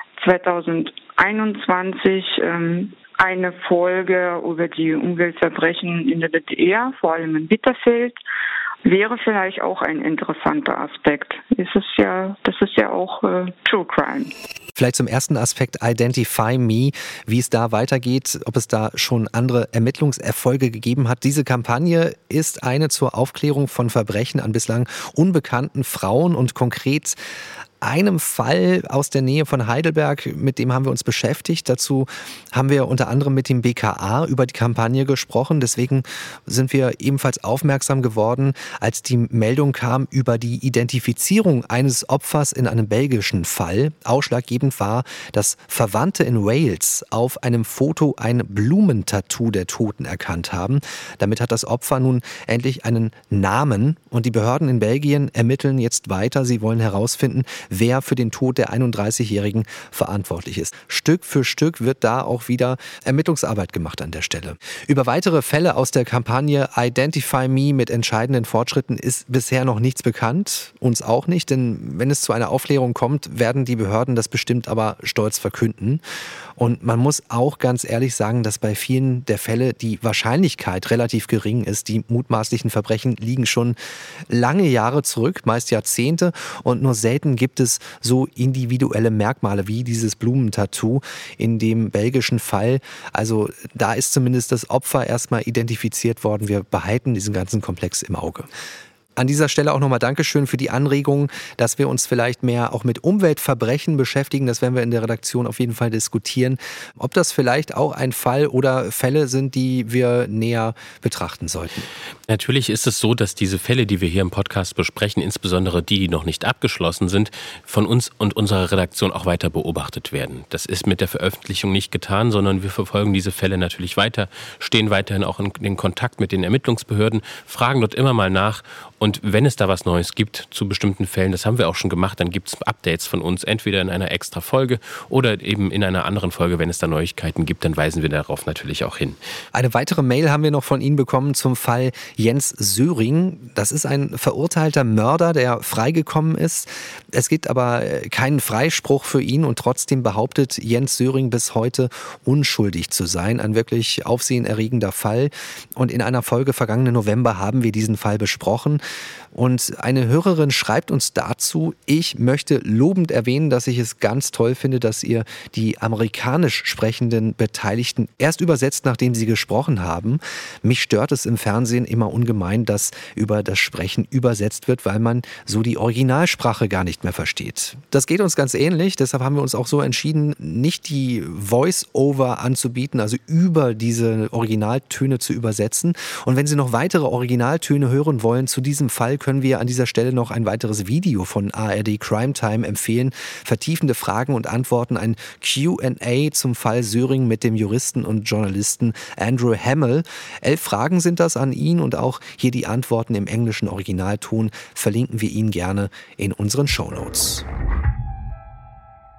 zweitausendeinundzwanzig ähm, eine Folge über die Umweltverbrechen in der D D R, vor allem in Bitterfeld. Wäre vielleicht auch ein interessanter Aspekt. Es ist ja, das ist ja auch äh, True Crime. Vielleicht zum ersten Aspekt Identify Me, wie es da weitergeht, ob es da schon andere Ermittlungserfolge gegeben hat. Diese Kampagne ist eine zur Aufklärung von Verbrechen an bislang unbekannten Frauen und konkret einem Fall aus der Nähe von Heidelberg, mit dem haben wir uns beschäftigt. Dazu haben wir unter anderem mit dem B K A über die Kampagne gesprochen. Deswegen sind wir ebenfalls aufmerksam geworden, als die Meldung kam über die Identifizierung eines Opfers in einem belgischen Fall. Ausschlaggebend war, dass Verwandte in Wales auf einem Foto ein Blumentattoo der Toten erkannt haben. Damit hat das Opfer nun endlich einen Namen und die Behörden in Belgien ermitteln jetzt weiter. Sie wollen herausfinden, wer für den Tod der einunddreißigjährigen verantwortlich ist. Stück für Stück wird da auch wieder Ermittlungsarbeit gemacht an der Stelle. Über weitere Fälle aus der Kampagne Identify Me mit entscheidenden Fortschritten ist bisher noch nichts bekannt. Uns auch nicht, denn wenn es zu einer Aufklärung kommt, werden die Behörden das bestimmt aber stolz verkünden. Und man muss auch ganz ehrlich sagen, dass bei vielen der Fälle die Wahrscheinlichkeit relativ gering ist. Die mutmaßlichen Verbrechen liegen schon lange Jahre zurück, meist Jahrzehnte, und nur selten gibt es so individuelle Merkmale wie dieses Blumentattoo in dem belgischen Fall. Also da ist zumindest das Opfer erstmal identifiziert worden. Wir behalten diesen ganzen Komplex im Auge. An dieser Stelle auch nochmal Dankeschön für die Anregung, dass wir uns vielleicht mehr auch mit Umweltverbrechen beschäftigen. Das werden wir in der Redaktion auf jeden Fall diskutieren. Ob das vielleicht auch ein Fall oder Fälle sind, die wir näher betrachten sollten. Natürlich ist es so, dass diese Fälle, die wir hier im Podcast besprechen, insbesondere die, die noch nicht abgeschlossen sind, von uns und unserer Redaktion auch weiter beobachtet werden. Das ist mit der Veröffentlichung nicht getan, sondern wir verfolgen diese Fälle natürlich weiter, stehen weiterhin auch in, in Kontakt mit den Ermittlungsbehörden, fragen dort immer mal nach. Und wenn es da was Neues gibt zu bestimmten Fällen, das haben wir auch schon gemacht, dann gibt es Updates von uns, entweder in einer extra Folge oder eben in einer anderen Folge. Wenn es da Neuigkeiten gibt, dann weisen wir darauf natürlich auch hin. Eine weitere Mail haben wir noch von Ihnen bekommen zum Fall Jens Söring. Das ist ein verurteilter Mörder, der freigekommen ist. Es gibt aber keinen Freispruch für ihn und trotzdem behauptet Jens Söring bis heute unschuldig zu sein. Ein wirklich aufsehenerregender Fall. Und in einer Folge vergangenen November haben wir diesen Fall besprochen. Und eine Hörerin schreibt uns dazu: Ich möchte lobend erwähnen, dass ich es ganz toll finde, dass ihr die amerikanisch sprechenden Beteiligten erst übersetzt, nachdem sie gesprochen haben. Mich stört es im Fernsehen immer ungemein, dass über das Sprechen übersetzt wird, weil man so die Originalsprache gar nicht mehr versteht. Das geht uns ganz ähnlich, deshalb haben wir uns auch so entschieden, nicht die Voice-Over anzubieten, also über diese Originaltöne zu übersetzen. Und wenn Sie noch weitere Originaltöne hören wollen zu diesem Fall, können wir an dieser Stelle noch ein weiteres Video von A R D Crime Time empfehlen. Vertiefende Fragen und Antworten, ein Q and A zum Fall Söring mit dem Juristen und Journalisten Andrew Hamill. Elf Fragen sind das an ihn und auch hier die Antworten im englischen Originalton verlinken wir Ihnen gerne in unseren Shownotes.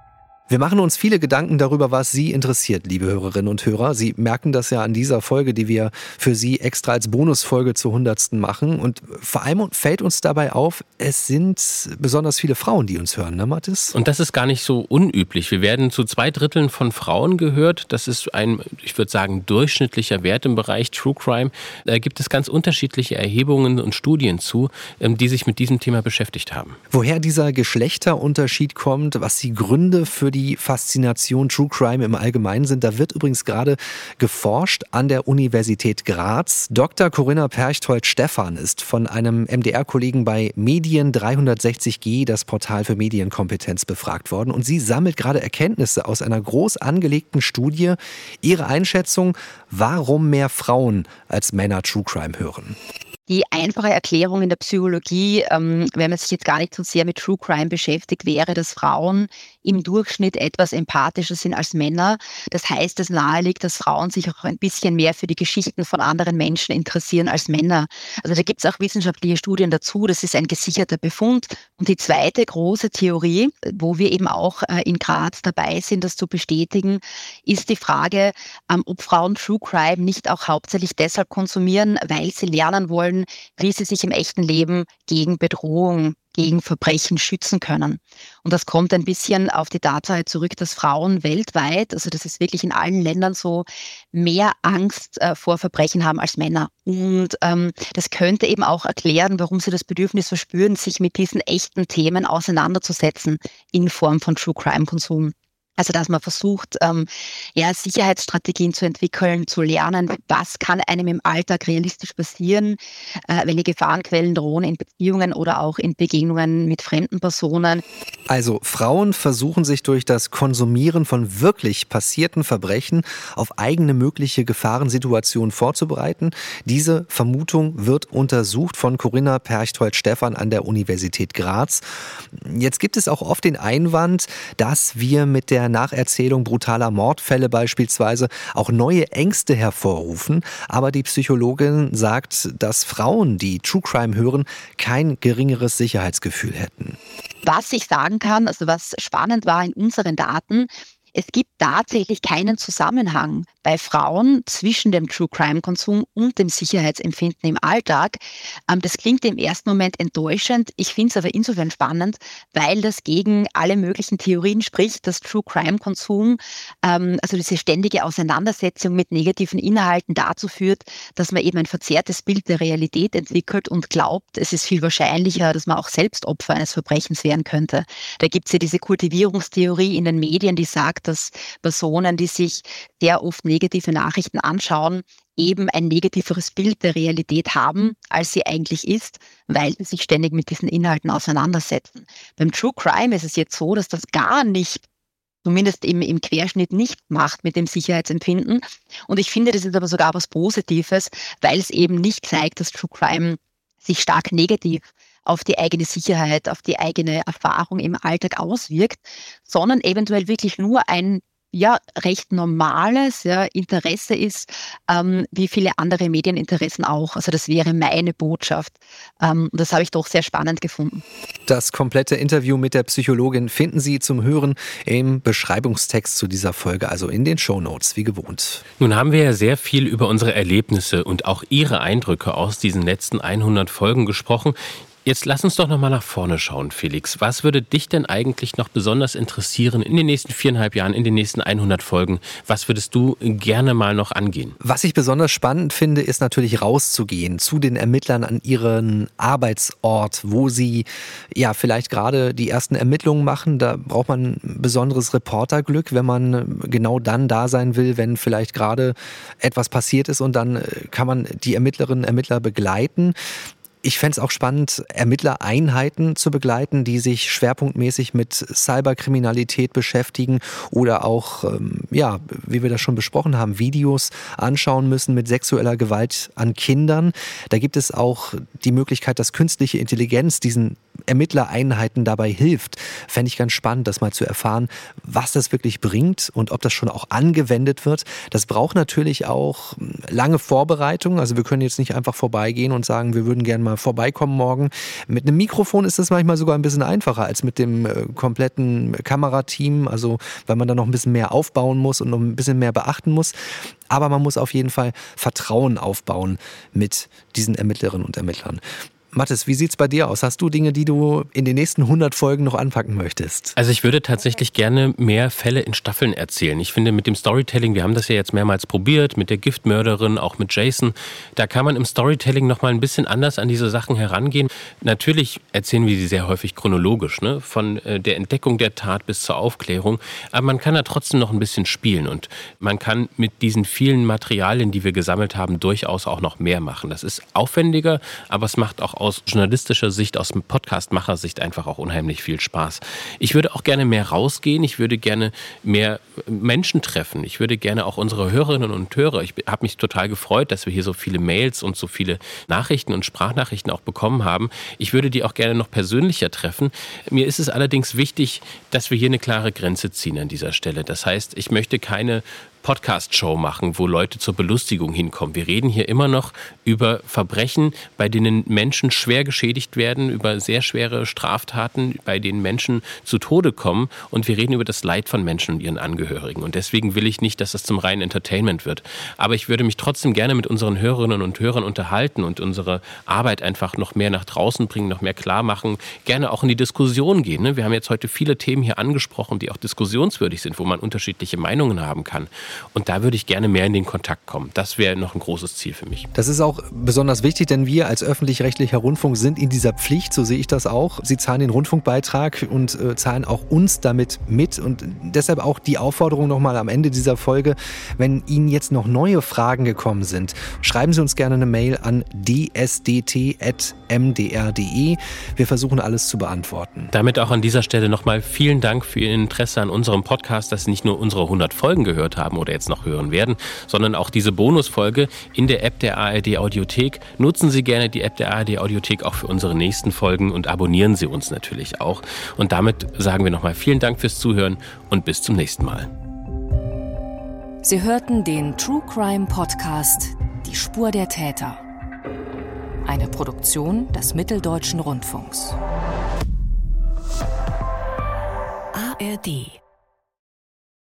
Wir machen uns viele Gedanken darüber, was Sie interessiert, liebe Hörerinnen und Hörer. Sie merken das ja an dieser Folge, die wir für Sie extra als Bonusfolge zur hundertsten machen. Und vor allem fällt uns dabei auf, es sind besonders viele Frauen, die uns hören, ne, Mathis? Und das ist gar nicht so unüblich. Wir werden zu zwei Dritteln von Frauen gehört. Das ist ein, ich würde sagen, durchschnittlicher Wert im Bereich True Crime. Da gibt es ganz unterschiedliche Erhebungen und Studien zu, die sich mit diesem Thema beschäftigt haben. Woher dieser Geschlechterunterschied kommt, was die Gründe für die die Faszination True Crime im Allgemeinen sind. Da wird übrigens gerade geforscht an der Universität Graz. Doktor Corinna Perchtoldt-Stephan ist von einem M D R-Kollegen bei Medien dreihundertsechzig G, das Portal für Medienkompetenz, befragt worden. Und sie sammelt gerade Erkenntnisse aus einer groß angelegten Studie. Ihre Einschätzung, warum mehr Frauen als Männer True Crime hören. Die einfache Erklärung in der Psychologie, ähm, wenn man sich jetzt gar nicht so sehr mit True Crime beschäftigt, wäre, dass Frauen im Durchschnitt etwas empathischer sind als Männer. Das heißt, es naheliegt, dass Frauen sich auch ein bisschen mehr für die Geschichten von anderen Menschen interessieren als Männer. Also da gibt es auch wissenschaftliche Studien dazu. Das ist ein gesicherter Befund. Und die zweite große Theorie, wo wir eben auch äh, in Graz dabei sind, das zu bestätigen, ist die Frage, ähm, ob Frauen True Crime nicht auch hauptsächlich deshalb konsumieren, weil sie lernen wollen, wie sie sich im echten Leben gegen Bedrohung, gegen Verbrechen schützen können. Und das kommt ein bisschen auf die Tatsache zurück, dass Frauen weltweit, also das ist wirklich in allen Ländern so, mehr Angst äh, vor Verbrechen haben als Männer. Und ähm, das könnte eben auch erklären, warum sie das Bedürfnis verspüren, sich mit diesen echten Themen auseinanderzusetzen in Form von True Crime Konsum. Also dass man versucht, ähm, ja, Sicherheitsstrategien zu entwickeln, zu lernen, was kann einem im Alltag realistisch passieren, äh, welche Gefahrenquellen drohen in Beziehungen oder auch in Begegnungen mit fremden Personen. Also Frauen versuchen sich durch das Konsumieren von wirklich passierten Verbrechen auf eigene mögliche Gefahrensituationen vorzubereiten. Diese Vermutung wird untersucht von Corinna Perchtoldt-Stephan an der Universität Graz. Jetzt gibt es auch oft den Einwand, dass wir mit der Nacherzählung brutaler Mordfälle beispielsweise auch neue Ängste hervorrufen. Aber die Psychologin sagt, dass Frauen, die True Crime hören, kein geringeres Sicherheitsgefühl hätten. Was ich sagen kann, also was spannend war in unseren Daten, es gibt tatsächlich keinen Zusammenhang bei Frauen zwischen dem True-Crime-Konsum und dem Sicherheitsempfinden im Alltag. Das klingt im ersten Moment enttäuschend. Ich finde es aber insofern spannend, weil das gegen alle möglichen Theorien spricht, dass True-Crime-Konsum, also diese ständige Auseinandersetzung mit negativen Inhalten dazu führt, dass man eben ein verzerrtes Bild der Realität entwickelt und glaubt, es ist viel wahrscheinlicher, dass man auch selbst Opfer eines Verbrechens werden könnte. Da gibt es ja diese Kultivierungstheorie in den Medien, die sagt, dass Personen, die sich sehr oft negative Nachrichten anschauen, eben ein negativeres Bild der Realität haben, als sie eigentlich ist, weil sie sich ständig mit diesen Inhalten auseinandersetzen. Beim True Crime ist es jetzt so, dass das gar nicht, zumindest im, im Querschnitt nicht macht mit dem Sicherheitsempfinden. Und ich finde, das ist aber sogar was Positives, weil es eben nicht zeigt, dass True Crime sich stark negativ auf die eigene Sicherheit, auf die eigene Erfahrung im Alltag auswirkt, sondern eventuell wirklich nur ein ja, recht normales ja, Interesse ist, ähm, wie viele andere Medieninteressen auch. Also das wäre meine Botschaft. Ähm, das habe ich doch sehr spannend gefunden. Das komplette Interview mit der Psychologin finden Sie zum Hören im Beschreibungstext zu dieser Folge, also in den Shownotes, wie gewohnt. Nun haben wir ja sehr viel über unsere Erlebnisse und auch Ihre Eindrücke aus diesen letzten hundert Folgen gesprochen. Jetzt lass uns doch nochmal nach vorne schauen, Felix. Was würde dich denn eigentlich noch besonders interessieren in den nächsten viereinhalb Jahren, in den nächsten hundert Folgen? Was würdest du gerne mal noch angehen? Was ich besonders spannend finde, ist natürlich rauszugehen zu den Ermittlern an ihren Arbeitsort, wo sie ja vielleicht gerade die ersten Ermittlungen machen. Da braucht man besonderes Reporterglück, wenn man genau dann da sein will, wenn vielleicht gerade etwas passiert ist, und dann kann man die Ermittlerinnen und Ermittler begleiten. Ich fände es auch spannend, Ermittlereinheiten zu begleiten, die sich schwerpunktmäßig mit Cyberkriminalität beschäftigen oder auch, ähm, ja, wie wir das schon besprochen haben, Videos anschauen müssen mit sexueller Gewalt an Kindern. Da gibt es auch die Möglichkeit, dass künstliche Intelligenz diesen Ermittlereinheiten dabei hilft. Fände ich ganz spannend, das mal zu erfahren, was das wirklich bringt und ob das schon auch angewendet wird. Das braucht natürlich auch lange Vorbereitung. Also wir können jetzt nicht einfach vorbeigehen und sagen, wir würden gerne mal vorbeikommen morgen. Mit einem Mikrofon ist das manchmal sogar ein bisschen einfacher als mit dem äh, kompletten Kamerateam, also weil man da noch ein bisschen mehr aufbauen muss und noch ein bisschen mehr beachten muss. Aber man muss auf jeden Fall Vertrauen aufbauen mit diesen Ermittlerinnen und Ermittlern. Mathis, wie sieht's bei dir aus? Hast du Dinge, die du in den nächsten hundert Folgen noch anpacken möchtest? Also ich würde tatsächlich gerne mehr Fälle in Staffeln erzählen. Ich finde mit dem Storytelling, wir haben das ja jetzt mehrmals probiert, mit der Giftmörderin, auch mit Jason, da kann man im Storytelling noch mal ein bisschen anders an diese Sachen herangehen. Natürlich erzählen wir sie sehr häufig chronologisch, ne? Von der Entdeckung der Tat bis zur Aufklärung, aber man kann da trotzdem noch ein bisschen spielen und man kann mit diesen vielen Materialien, die wir gesammelt haben, durchaus auch noch mehr machen. Das ist aufwendiger, aber es macht auch aus journalistischer Sicht, aus Podcastmacher-Sicht einfach auch unheimlich viel Spaß. Ich würde auch gerne mehr rausgehen, ich würde gerne mehr Menschen treffen, ich würde gerne auch unsere Hörerinnen und Hörer, ich habe mich total gefreut, dass wir hier so viele Mails und so viele Nachrichten und Sprachnachrichten auch bekommen haben. Ich würde die auch gerne noch persönlicher treffen. Mir ist es allerdings wichtig, dass wir hier eine klare Grenze ziehen an dieser Stelle. Das heißt, ich möchte keine Podcast-Show machen, wo Leute zur Belustigung hinkommen. Wir reden hier immer noch über Verbrechen, bei denen Menschen schwer geschädigt werden, über sehr schwere Straftaten, bei denen Menschen zu Tode kommen und wir reden über das Leid von Menschen und ihren Angehörigen. Und deswegen will ich nicht, dass das zum reinen Entertainment wird. Aber ich würde mich trotzdem gerne mit unseren Hörerinnen und Hörern unterhalten und unsere Arbeit einfach noch mehr nach draußen bringen, noch mehr klar machen, gerne auch in die Diskussion gehen. Wir haben jetzt heute viele Themen hier angesprochen, die auch diskussionswürdig sind, wo man unterschiedliche Meinungen haben kann. Und da würde ich gerne mehr in den Kontakt kommen. Das wäre noch ein großes Ziel für mich. Das ist auch besonders wichtig, denn wir als öffentlich-rechtlicher Rundfunk sind in dieser Pflicht, so sehe ich das auch. Sie zahlen den Rundfunkbeitrag und äh, zahlen auch uns damit mit. Und deshalb auch die Aufforderung nochmal am Ende dieser Folge, wenn Ihnen jetzt noch neue Fragen gekommen sind, schreiben Sie uns gerne eine Mail an d s d t at m d r punkt d e. Wir versuchen alles zu beantworten. Damit auch an dieser Stelle nochmal vielen Dank für Ihr Interesse an unserem Podcast, dass Sie nicht nur unsere hundert Folgen gehört haben oder jetzt noch hören werden, sondern auch diese Bonusfolge in der App der A R D Audiothek. Nutzen Sie gerne die App der A R D Audiothek auch für unsere nächsten Folgen und abonnieren Sie uns natürlich auch. Und damit sagen wir nochmal vielen Dank fürs Zuhören und bis zum nächsten Mal. Sie hörten den True Crime Podcast Die Spur der Täter. Eine Produktion des Mitteldeutschen Rundfunks. A R D